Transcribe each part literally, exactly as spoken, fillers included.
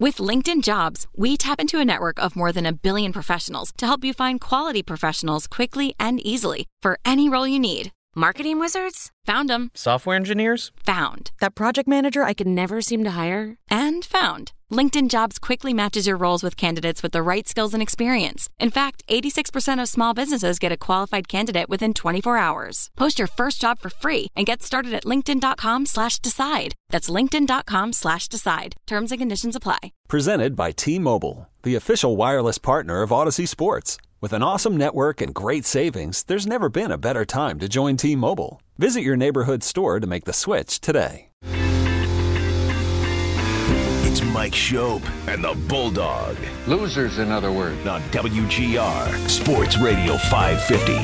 With LinkedIn Jobs, we tap into a network of more than a billion professionals to help you find quality professionals quickly and easily for any role you need. Marketing wizards? Found them. Software engineers? Found. That project manager I could never seem to hire? And found. LinkedIn Jobs quickly matches your roles with candidates with the right skills and experience. In fact, eighty-six percent of small businesses get a qualified candidate within twenty-four hours. Post your first job for free and get started at linkedin.com slash decide. That's linkedin.com slash decide. Terms and conditions apply. Presented by T-Mobile, the official wireless partner of Odyssey Sports. With an awesome network and great savings, there's never been a better time to join T-Mobile. Visit your neighborhood store to make the switch today. It's Mike Schopp and the Bulldog. Losers, in other words. On W G R, Sports Radio five fifty.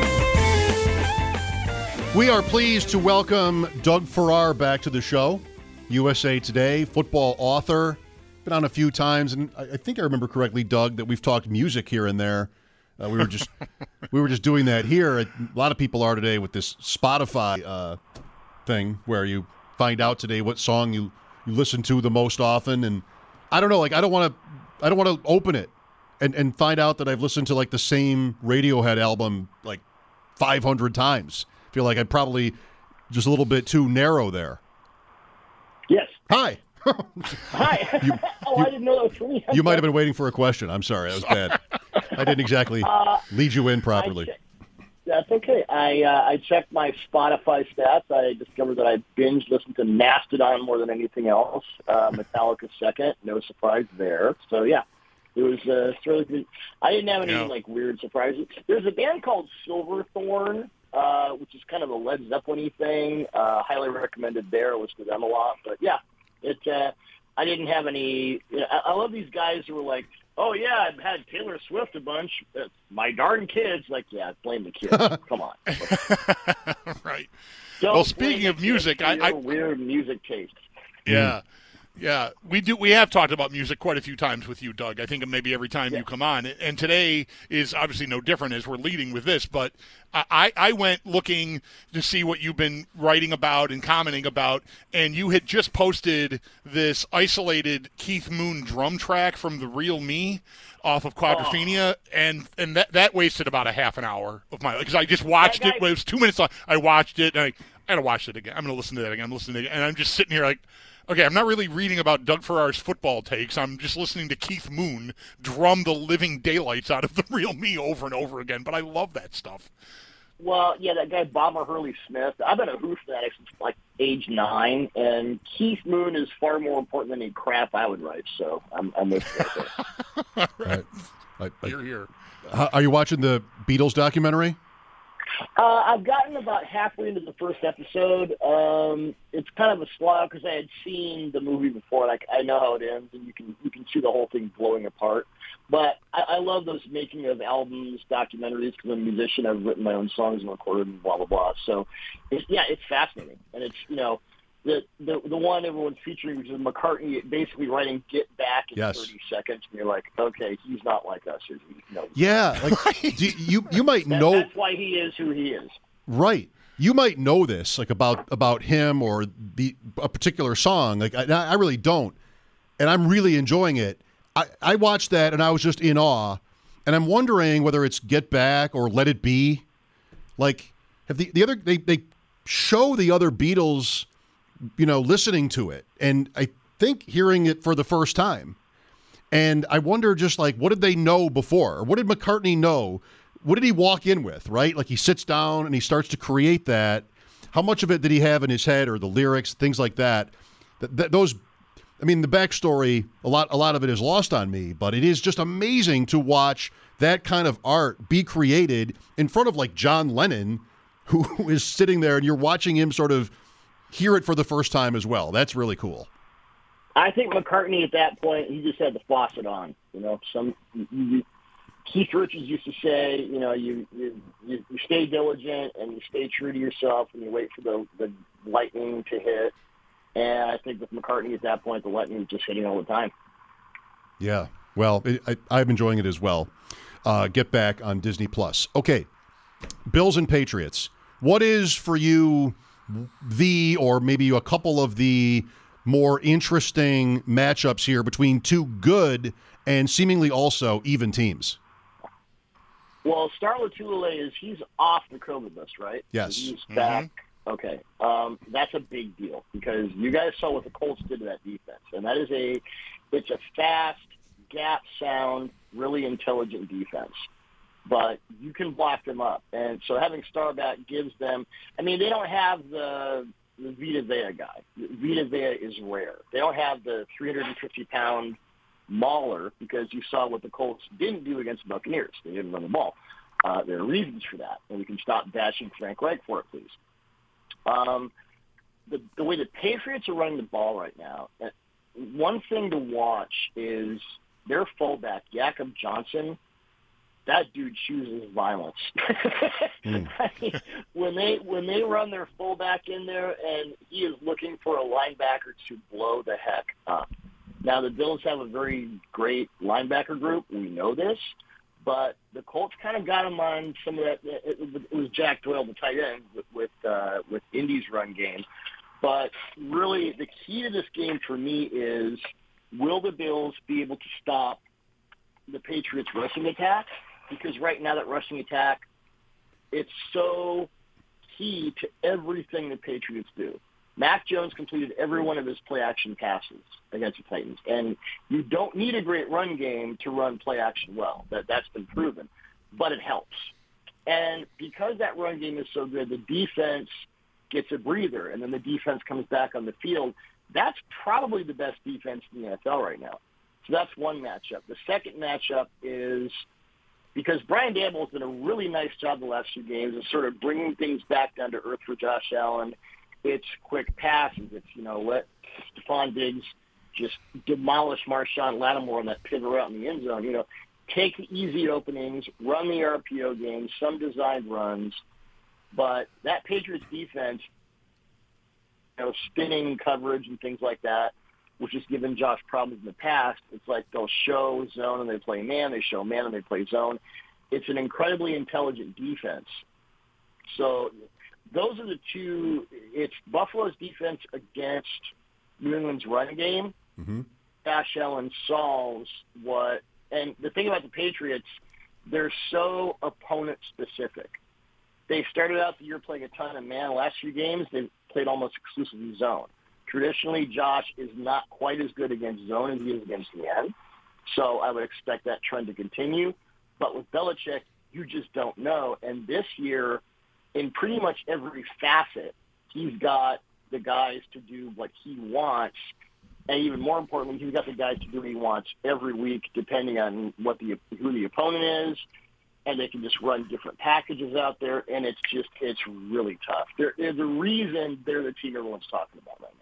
We are pleased to welcome Doug Farrar back to the show. U S A Today, football author. Been on a few times, and I think I remember correctly, Doug, that we've talked music here and there. Uh, we were just we were just doing that here. A lot of people are today with this Spotify uh, thing where you find out today what song you, you listen to the most often, and I don't know, like I don't want to I don't want to open it and, and find out that I've listened to like the same Radiohead album like five hundred times. I feel like I'm probably just a little bit too narrow there. Yes. Hi. Hi. You, oh, you, I didn't know that was for me. You might have been waiting for a question. I'm sorry. That was bad. I didn't exactly uh, lead you in properly. Che- that's okay. I uh, I checked my Spotify stats. I discovered that I binge listened to Mastodon more than anything else. Uh, Metallica second. No surprise there. So, yeah, it was uh, really good. I didn't have any, yeah. like, weird surprises. There's a band called Silverthorne, uh, which is kind of a Led Zeppelin-y thing. Uh, highly recommended there. I listen to them a lot. But, yeah. It, uh, I didn't have any. You know, I, I love these guys who were like, "Oh yeah, I've had Taylor Swift a bunch." Uh, my darn kids, like, yeah, blame the kids. Come on. Right. Don't well, speaking of music, I, I weird music taste. Yeah. Yeah, we do. We have talked about music quite a few times with you, Doug. I think maybe every time yeah. you come on. And today is obviously no different as we're leading with this. But I, I went looking to see what you've been writing about and commenting about, and you had just posted this isolated Keith Moon drum track from The Real Me off of Quadrophenia, oh. and and that, that wasted about a half an hour of my life. Because I just watched guy, it. It was two minutes long. I watched it, and I, I got to watch it again. I'm going to listen to that again. I'm listening to it again. And I'm just sitting here like, okay, I'm not really reading about Doug Farrar's football takes. I'm just listening to Keith Moon drum the living daylights out of The Real Me over and over again. But I love that stuff. Well, yeah, that guy, Bomber Hurley Smith. I've been a Who fanatic since like age nine, and Keith Moon is far more important than any crap I would write. So I'm, I'm with you. All right. I, I, You're here. Uh, are you watching the Beatles documentary? Uh, I've gotten about halfway into the first episode. Um, it's kind of a slog because I had seen the movie before. Like I know how it ends, and you can you can see the whole thing blowing apart. But I, I love those making of albums, documentaries. Because I'm a musician, I've written my own songs and recorded and blah blah blah. So, it's, yeah, it's fascinating, and it's you know the the the one everyone's featuring, which is McCartney basically writing "Get Back" in yes. thirty seconds, and you're like, okay, he's not like us, is he? No. Yeah, like do you you might that, know that's why he is who he is. Right. You might know this, like about about him or the a particular song. Like I, I really don't, and I'm really enjoying it. I, I watched that and I was just in awe, and I'm wondering whether it's "Get Back" or "Let It Be." Like, have the the other they they show the other Beatles, you know, listening to it, and I think hearing it for the first time, and I wonder just like what did they know before? Or what did McCartney know? What did he walk in with, right? Like he sits down and he starts to create that. How much of it did he have in his head or the lyrics, things like that? Th- th- those, I mean, the backstory, a lot, a lot of it is lost on me, but it is just amazing to watch that kind of art be created in front of like John Lennon, who is sitting there and you're watching him sort of hear it for the first time as well. That's really cool. I think McCartney at that point, he just had the faucet on. You know, some you, Keith Richards used to say, you know, you, you you you stay diligent and you stay true to yourself and you wait for the, the lightning to hit. And I think with McCartney at that point, the lightning was just hitting all the time. Yeah, well, it, I, I'm enjoying it as well. Uh, Get Back on Disney Plus. Okay, Bills and Patriots. What is for you the, or maybe a couple of the more interesting matchups here between two good and seemingly also even teams? Well, Star Lotulelei is he's off the COVID list, right? Yes. He's Mm-hmm. back. Okay. Um, that's a big deal because you guys saw what the Colts did to that defense, and that is a it's a fast, gap sound, really intelligent defense. But you can block them up, and so having Star back gives them. I mean, they don't have the the Vita Vea guy. Vita Vea is rare. They don't have the three hundred fifty pound mauler because you saw what the Colts didn't do against the Buccaneers. They didn't run the ball. Uh, there are reasons for that, and we can stop bashing Frank Reich for it, please. Um, the, the way the Patriots are running the ball right now, one thing to watch is their fullback, Jakob Johnson. That dude chooses violence. mm. I mean, when they when they run their fullback in there, and he is looking for a linebacker to blow the heck up. Now the Bills have a very great linebacker group. We know this, but the Colts kind of got him on some of that. It, it was Jack Doyle, the tight end, with with, uh, with Indy's run game. But really, the key to this game for me is: will the Bills be able to stop the Patriots' rushing attack? Because right now that rushing attack, it's so key to everything the Patriots do. Mac Jones completed every one of his play-action passes against the Titans. And you don't need a great run game to run play-action well. That, that's been proven. But it helps. And because that run game is so good, the defense gets a breather, and then the defense comes back on the field. That's probably the best defense in the N F L right now. So that's one matchup. The second matchup is – because Brian Daboll has done a really nice job the last few games of sort of bringing things back down to earth for Josh Allen. It's quick passes. It's, you know, let Stephon Diggs just demolish Marshawn Lattimore on that pivot route in the end zone. You know, take the easy openings, run the R P O game, some designed runs. But that Patriots defense, you know, spinning coverage and things like that, which has given Josh problems in the past. It's like they'll show zone and they play man, they show man and they play zone. It's an incredibly intelligent defense. So those are the two. It's Buffalo's defense against New England's run game. Mm-hmm. Josh Allen solves what – and the thing about the Patriots, they're so opponent-specific. They started out the year playing a ton of man. The last few games, they've played almost exclusively zone. Traditionally, Josh is not quite as good against zone as he is against man, so I would expect that trend to continue. But with Belichick, you just don't know. And this year, in pretty much every facet, he's got the guys to do what he wants, and even more importantly, he's got the guys to do what he wants every week, depending on what the who the opponent is, and they can just run different packages out there, and it's just it's really tough. There, there's a reason they're the team everyone's talking about right now.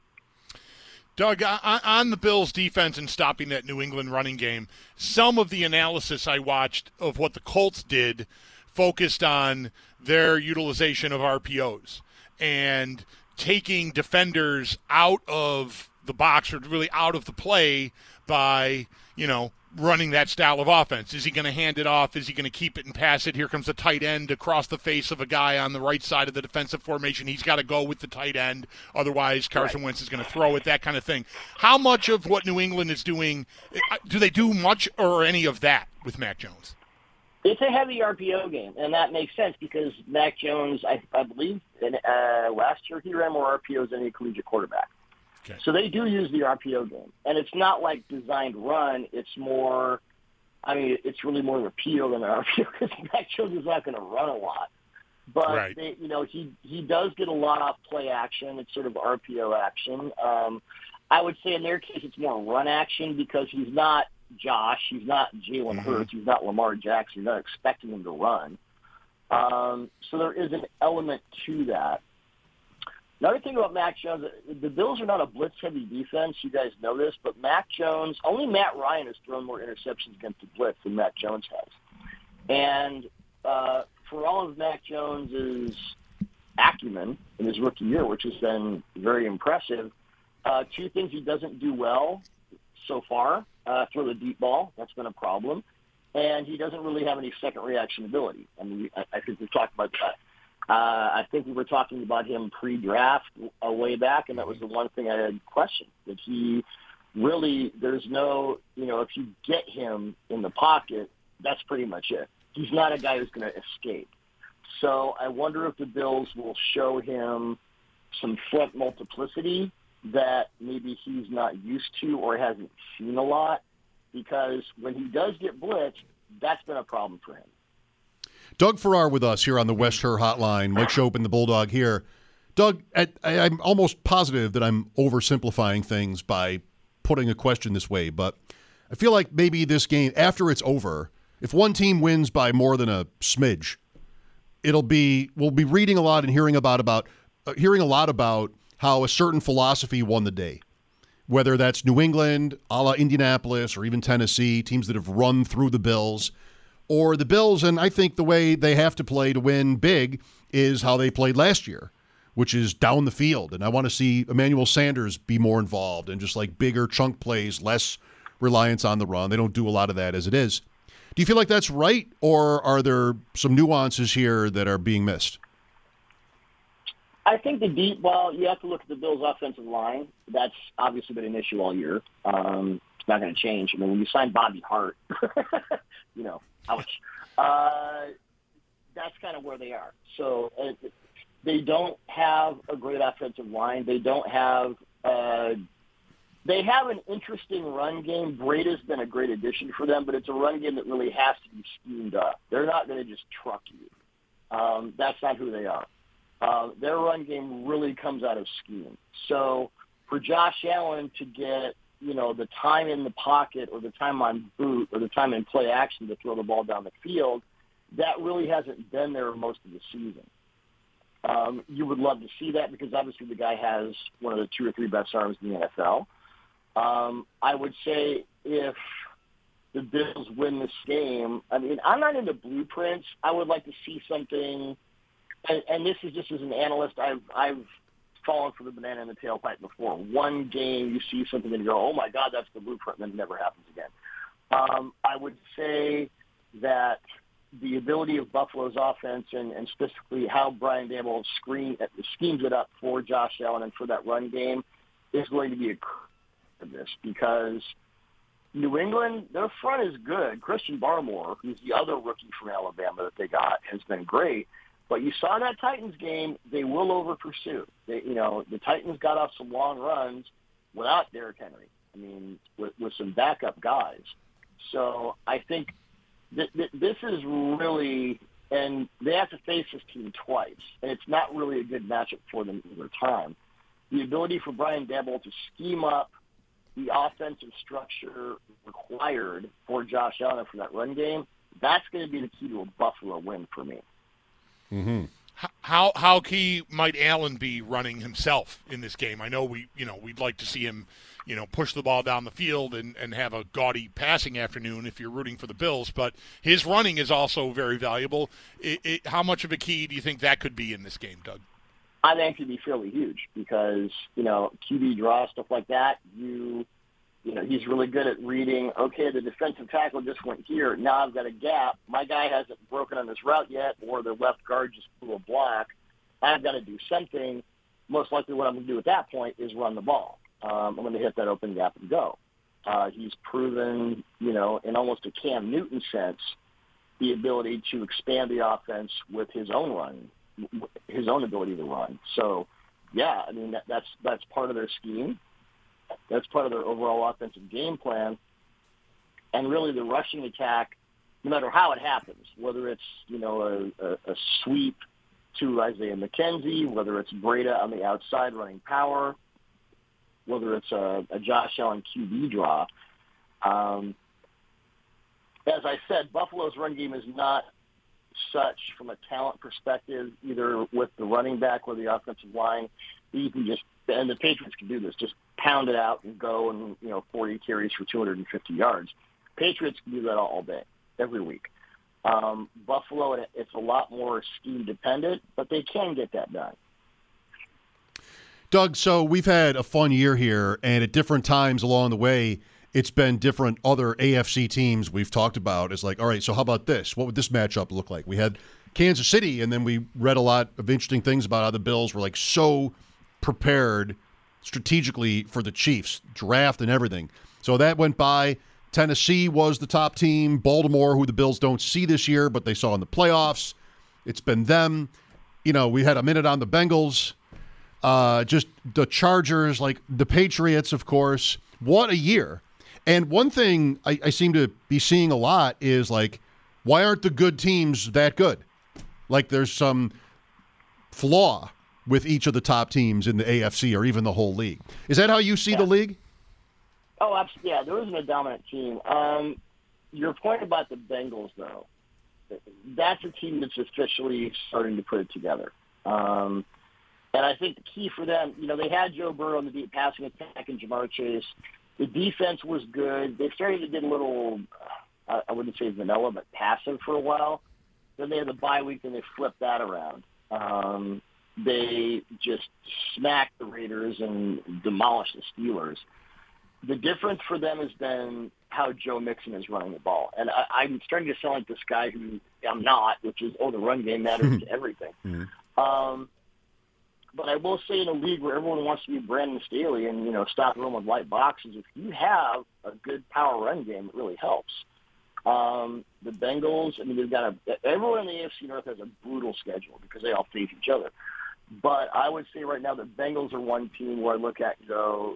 Doug, on the Bills' defense and stopping that New England running game, some of the analysis I watched of what the Colts did focused on their utilization of R P Os and taking defenders out of the box or really out of the play by, you know, running that style of offense. Is he going to hand it off? Is he going to keep it and pass it? Here comes the tight end across the face of a guy on the right side of the defensive formation. He's got to go with the tight end. Otherwise, Carson right. Wentz is going to throw it, that kind of thing. How much of what New England is doing, do they do much or any of that with Mac Jones? It's a heavy R P O game, and that makes sense because Mac Jones, I, I believe, in, uh, last year he ran more R P Os than any collegiate quarterback. Okay. So they do use the R P O game. And it's not like designed run. It's more, I mean, it's really more of a P O than an R P O because Mac Jones is not going to run a lot. But, right. they, you know, he, he does get a lot of play action. It's sort of R P O action. Um, I would say in their case it's more run action because he's not Josh. He's not Jalen mm-hmm. Hurts. He's not Lamar Jackson. You're not expecting him to run. Um, so there is an element to that. Another thing about Mac Jones, the Bills are not a blitz-heavy defense. You guys know this, but Mac Jones, only Matt Ryan has thrown more interceptions against the blitz than Mac Jones has. And uh, for all of Mac Jones's acumen in his rookie year, which has been very impressive, uh, two things he doesn't do well so far, uh, throw the deep ball. That's been a problem. And he doesn't really have any second reaction ability. I mean, I, I think we've talked about that. Uh, I think we were talking about him pre-draft a way back, and that was the one thing I had questioned, that he really, there's no, you know, if you get him in the pocket, that's pretty much it. He's not a guy who's going to escape. So I wonder if the Bills will show him some front multiplicity that maybe he's not used to or hasn't seen a lot, because when he does get blitzed, that's been a problem for him. Doug Farrar with us here on the West Her Hotline. Mike Chopin, the Bulldog here. Doug, I, I'm almost positive that I'm oversimplifying things by putting a question this way, but I feel like maybe this game, after it's over, if one team wins by more than a smidge, it'll be we'll be reading a lot and hearing about about uh, hearing a lot about how a certain philosophy won the day. Whether that's New England, a la Indianapolis, or even Tennessee, teams that have run through the Bills, or the Bills, and I think the way they have to play to win big is how they played last year, which is down the field. And I want to see Emmanuel Sanders be more involved and just like bigger chunk plays, less reliance on the run. They don't do a lot of that as it is. Do you feel like that's right, or are there some nuances here that are being missed? I think the deep, well, you have to look at the Bills' offensive line. That's obviously been an issue all year. Um, it's not going to change. I mean, when you sign Bobby Hart, you know, ouch. Uh, that's kind of where they are. So uh, they don't have a great offensive line. They don't have uh, – they have an interesting run game. Breda's been a great addition for them, but it's a run game that really has to be schemed up. They're not going to just truck you. Um, that's not who they are. Uh, their run game really comes out of scheme. So for Josh Allen to get, you know, the time in the pocket or the time on boot or the time in play action to throw the ball down the field, that really hasn't been there most of the season. Um, you would love to see that because obviously the guy has one of the two or three best arms in the N F L. Um, I would say if the Bills win this game, I mean, I'm not into blueprints. I would like to see something, and, and this is just as an analyst, I've I've fallen for the banana in the tailpipe before. One game, you see something and you go, oh, my God, that's the blueprint, and then it never happens again. Um, I would say that the ability of Buffalo's offense and, and specifically how Brian Daboll screen, schemes it up for Josh Allen and for that run game is going to be a for this because New England, their front is good. Christian Barmore, who's the other rookie from Alabama that they got, has been great. But you saw that Titans game, they will over-pursue. They, you know, the Titans got off some long runs without Derrick Henry. I mean, with, with some backup guys. So I think th- th- this is really, and they have to face this team twice, and it's not really a good matchup for them either time. The ability for Brian Daboll to scheme up the offensive structure required for Josh Allen for that run game, that's going to be the key to a Buffalo win for me. Mm-hmm. How how key might Allen be running himself in this game? I know we you know we'd like to see him you know push the ball down the field and, and have a gaudy passing afternoon if you're rooting for the Bills, but his running is also very valuable. It, it, how much of a key do you think that could be in this game, Doug? I think it could be fairly huge because you know Q B draw, stuff like that. You You know, he's really good at reading, okay, the defensive tackle just went here. Now I've got a gap. My guy hasn't broken on this route yet, or the left guard just blew a block. I've got to do something. Most likely what I'm going to do at that point is run the ball. Um, I'm going to hit that open gap and go. Uh, he's proven, you know, in almost a Cam Newton sense, the ability to expand the offense with his own run, his own ability to run. So, yeah, I mean, that, that's that's part of their scheme. That's part of their overall offensive game plan. And really the rushing attack, no matter how it happens, whether it's, you know, a, a, a sweep to Isaiah McKenzie, whether it's Breda on the outside running power, whether it's a, a Josh Allen Q B draw. Um, as I said, Buffalo's run game is not such from a talent perspective, either with the running back or the offensive line. You can just, and the Patriots can do this, just pound it out and go and, you know, forty carries for two hundred fifty yards. Patriots can do that all day, every week. Um, Buffalo, it's a lot more scheme dependent, but they can get that done. Doug, so we've had a fun year here, and at different times along the way, it's been different other A F C teams we've talked about. It's like, all right, so how about this? What would this matchup look like? We had Kansas City, and then we read a lot of interesting things about how the Bills were like so prepared strategically for the Chiefs, draft and everything. So that went by. Tennessee was the top team. Baltimore, who the Bills don't see this year, but they saw in the playoffs. It's been them. You know, we had a minute on the Bengals. Uh, just the Chargers, like the Patriots, of course. What a year. And one thing I, I seem to be seeing a lot is, like, why aren't the good teams that good? Like, there's some flaw with each of the top teams in the A F C or even the whole league. Is that how you see yeah. the league? Oh, absolutely. Yeah, there isn't a dominant team. Um, your point about the Bengals, though, that's a team that's officially starting to put it together. Um, and I think the key for them, you know, they had Joe Burrow on the deep passing attack and Jamar Chase. The defense was good. They started to get a little, uh, I wouldn't say vanilla, but passive for a while. Then they had the bye week, and they flipped that around. Um, they just smacked the Raiders and demolished the Steelers. The difference for them has been how Joe Mixon is running the ball. And I, I'm starting to sound like this guy who I'm not, which is, oh, the run game matters to everything. Mm-hmm. Um, but I will say in a league where everyone wants to be Brandon Staley and, you know, stop everyone with light boxes, if you have a good power run game, it really helps. Um, the Bengals, I mean, they've got a – everyone in the A F C North has a brutal schedule because they all face each other. But I would say right now the Bengals are one team where I look at and go,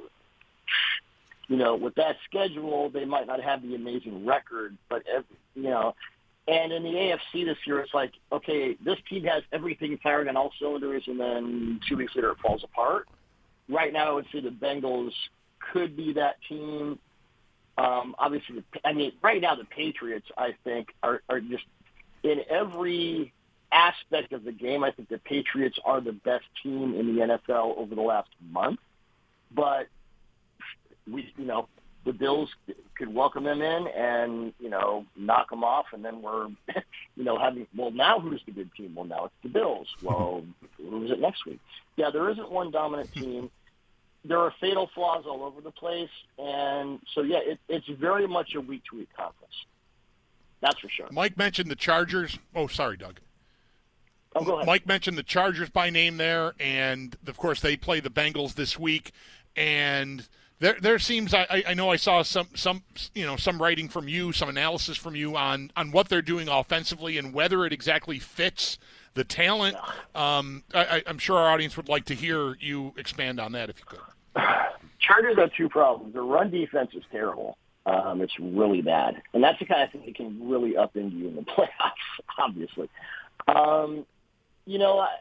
you know, with that schedule, they might not have the amazing record, but, every, you know – and in the A F C this year, it's like, okay, this team has everything firing on all cylinders, and then two weeks later it falls apart. Right now, I would say the Bengals could be that team. Um, obviously, the, I mean, right now the Patriots, I think, are, are just in every aspect of the game. I think the Patriots are the best team in the N F L over the last month. But we, you know, the Bills could welcome them in and, you know, knock them off, and then we're, you know, having, well, now who's the good team? Well, now it's the Bills. Well, who's it next week? Yeah, there isn't one dominant team. There are fatal flaws all over the place, and so, yeah, it, it's very much a week-to-week conference. That's for sure. Mike mentioned the Chargers. Oh, sorry, Doug. Oh, go ahead. Mike mentioned the Chargers by name there, and, of course, they play the Bengals this week, and – There, there seems. I, I know I saw some, some, you know, some writing from you, some analysis from you on, on what they're doing offensively and whether it exactly fits the talent. Um, I, I'm sure our audience would like to hear you expand on that if you could. Chargers have two problems. Their run defense is terrible. Um, it's really bad, and that's the kind of thing that can really upend you in the playoffs. Obviously, um, you know, I,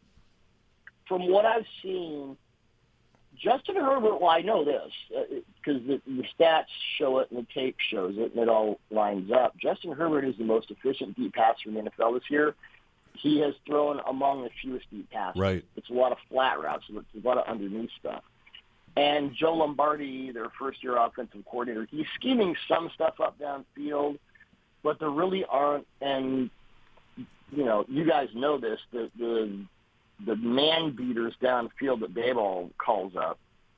from what I've seen. Justin Herbert, well, I know this because uh, the, the stats show it and the tape shows it, and it all lines up. Justin Herbert is the most efficient deep passer in the N F L this year. He has thrown among the fewest deep passes. Right. It's a lot of flat routes. It's a lot of underneath stuff. And Joe Lombardi, their first-year offensive coordinator, he's scheming some stuff up downfield, but there really aren't. And, you know, you guys know this, the the – the man beaters downfield that Daboll calls up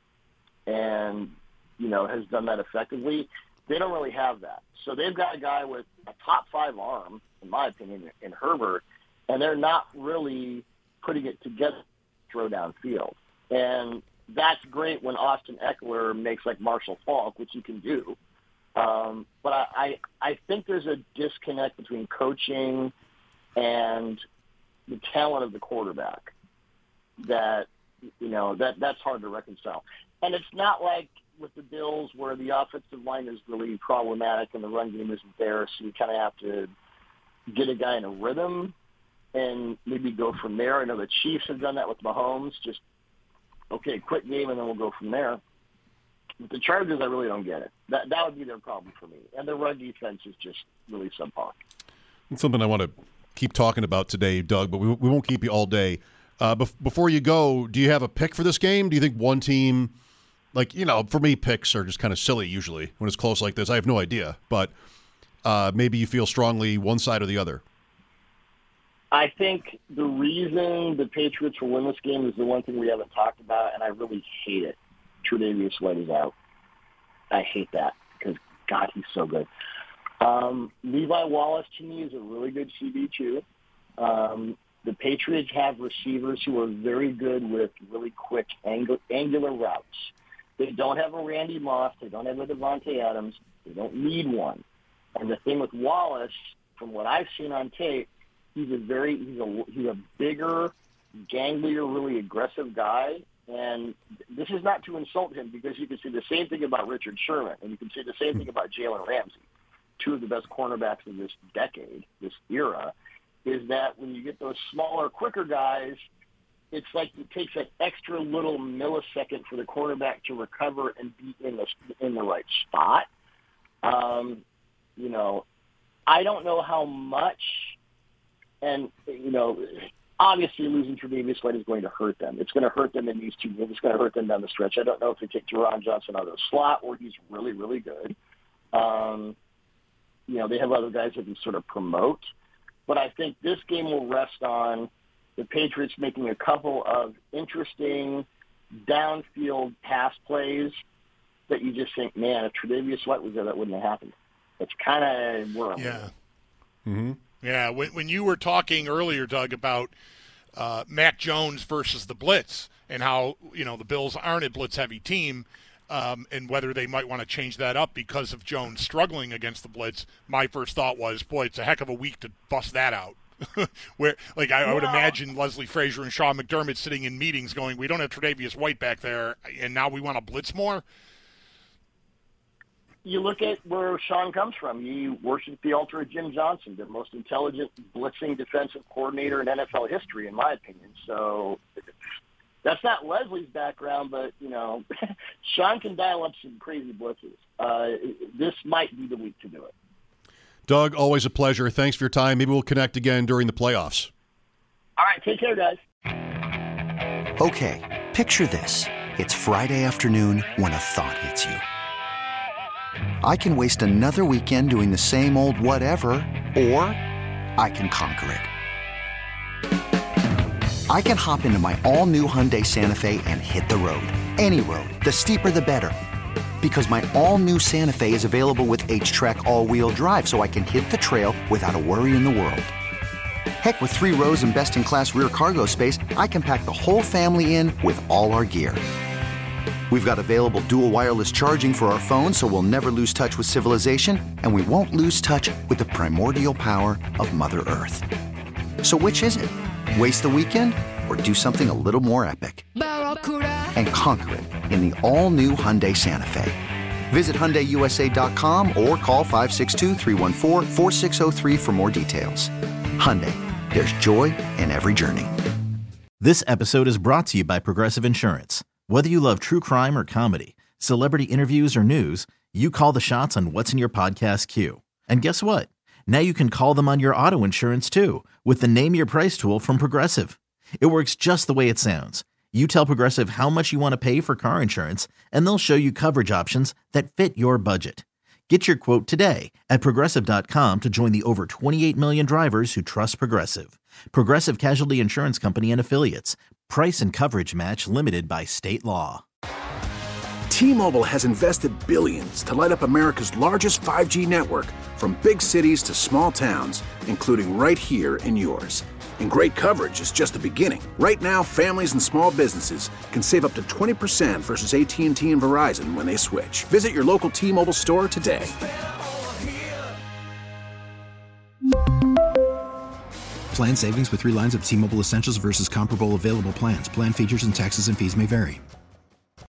and, you know, has done that effectively. They don't really have that. So they've got a guy with a top five arm, in my opinion, in Herbert, and they're not really putting it together to throw downfield. And that's great when Austin Eckler makes like Marshall Faulk, which he can do. Um, but I, I, I think there's a disconnect between coaching and the talent of the quarterback that, you know, that that's hard to reconcile. And it's not like with the Bills where the offensive line is really problematic and the run game isn't there, so you kind of have to get a guy in a rhythm and maybe go from there. I know the Chiefs have done that with Mahomes, just, okay, quick game and then we'll go from there. With the Chargers, I really don't get it. That that would be their problem for me. And their run defense is just really subpar. It's something I want to keep talking about today, Doug, but we, we won't keep you all day. Uh, bef- before you go, do you have a pick for this game? Do you think one team, like, you know, for me, picks are just kind of silly usually when it's close like this. I have no idea, but uh, maybe you feel strongly one side or the other. I think the reason the Patriots will win this game is the one thing we haven't talked about, and I really hate it. Tre'Davious White is out. I hate that because, God, he's so good. Um, Levi Wallace, to me, is a really good C B, too. Um, the Patriots have receivers who are very good with really quick angu- angular routes. They don't have a Randy Moss. They don't have a Devontae Adams. They don't need one. And the thing with Wallace, from what I've seen on tape, he's a very he's a he's a bigger, ganglier, really aggressive guy. And this is not to insult him, because you can say the same thing about Richard Sherman, and you can say the same thing about Jalen Ramsey, two of the best cornerbacks of this decade, this era, is that when you get those smaller, quicker guys, it's like it takes an extra little millisecond for the cornerback to recover and be in the in the right spot. Um, you know, I don't know how much, and, you know, obviously losing Tre'Davious White is going to hurt them. It's going to hurt them in these two games. It's going to hurt them down the stretch. I don't know if they take Teron Johnson out of the slot, where he's really, really good. Um, you know, they have other guys that can sort of promote. But I think this game will rest on the Patriots making a couple of interesting downfield pass plays that you just think, man, if Tre'Davious White was there, that wouldn't have happened. It's kind of where I'm Yeah. Mm-hmm. Yeah, when, when you were talking earlier, Doug, about uh, Mac Jones versus the blitz and how, you know, the Bills aren't a blitz-heavy team, um, and whether they might want to change that up because of Jones struggling against the blitz, my first thought was, boy, it's a heck of a week to bust that out. Where, like, I, I would imagine Leslie Frazier and Sean McDermott sitting in meetings going, we don't have Tre'Davious White back there, and now we want to blitz more? You look at where Sean comes from. He worshipped the altar of Jim Johnson, the most intelligent blitzing defensive coordinator in N F L history, in my opinion. So that's not Leslie's background, but, you know, Sean can dial up some crazy blitzes. Uh, this might be the week to do it. Doug, always a pleasure. Thanks for your time. Maybe we'll connect again during the playoffs. All right, take care, guys. Okay, picture this. It's Friday afternoon when a thought hits you. I can waste another weekend doing the same old whatever, or I can conquer it. I can hop into my all-new Hyundai Santa Fe and hit the road. Any road. The steeper, the better. Because my all-new Santa Fe is available with H-Track all-wheel drive, so I can hit the trail without a worry in the world. Heck, with three rows and best-in-class rear cargo space, I can pack the whole family in with all our gear. We've got available dual wireless charging for our phones, so we'll never lose touch with civilization, and we won't lose touch with the primordial power of Mother Earth. So which is it? Waste the weekend or do something a little more epic? And conquer it in the all-new Hyundai Santa Fe. Visit Hyundai U S A dot com or call five six two, three one four, four six zero three for more details. Hyundai, there's joy in every journey. This episode is brought to you by Progressive Insurance. Whether you love true crime or comedy, celebrity interviews or news, you call the shots on what's in your podcast queue. And guess what? Now you can call them on your auto insurance too, with the Name Your Price tool from Progressive. It works just the way it sounds. You tell Progressive how much you want to pay for car insurance, and they'll show you coverage options that fit your budget. Get your quote today at Progressive dot com to join the over twenty-eight million drivers who trust Progressive. Progressive Casualty Insurance Company and Affiliates. Price and coverage match limited by state law. T-Mobile has invested billions to light up America's largest five G network, from big cities to small towns, including right here in yours. And great coverage is just the beginning. Right now, families and small businesses can save up to twenty percent versus A T and T and Verizon when they switch. Visit your local T-Mobile store today. Plan savings with three lines of T-Mobile Essentials versus comparable available plans. Plan features and taxes and fees may vary.